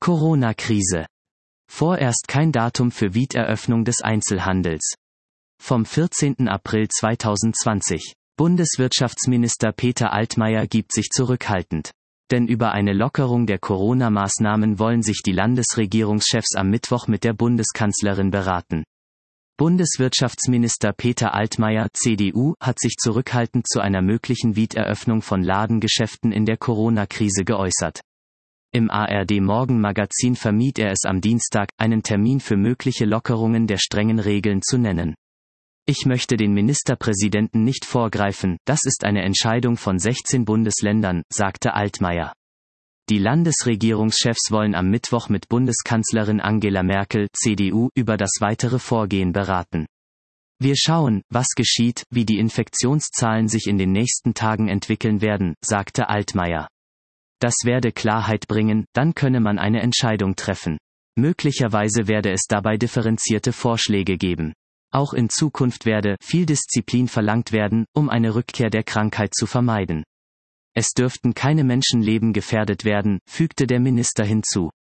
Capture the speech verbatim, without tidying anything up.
Corona-Krise. Vorerst kein Datum für Wiederöffnung des Einzelhandels. Vom vierzehnten April zweitausendzwanzig. Bundeswirtschaftsminister Peter Altmaier gibt sich zurückhaltend. Denn über eine Lockerung der Corona-Maßnahmen wollen sich die Landesregierungschefs am Mittwoch mit der Bundeskanzlerin beraten. Bundeswirtschaftsminister Peter Altmaier, C D U, hat sich zurückhaltend zu einer möglichen Wiederöffnung von Ladengeschäften in der Corona-Krise geäußert. Im A R D-Morgenmagazin vermied er es am Dienstag, einen Termin für mögliche Lockerungen der strengen Regeln zu nennen. Ich möchte den Ministerpräsidenten nicht vorgreifen, das ist eine Entscheidung von sechzehn Bundesländern, sagte Altmaier. Die Landesregierungschefs wollen am Mittwoch mit Bundeskanzlerin Angela Merkel, C D U, über das weitere Vorgehen beraten. Wir schauen, was geschieht, wie die Infektionszahlen sich in den nächsten Tagen entwickeln werden, sagte Altmaier. Das werde Klarheit bringen, dann könne man eine Entscheidung treffen. Möglicherweise werde es dabei differenzierte Vorschläge geben. Auch in Zukunft werde viel Disziplin verlangt werden, um eine Rückkehr der Krankheit zu vermeiden. Es dürften keine Menschenleben gefährdet werden, fügte der Minister hinzu.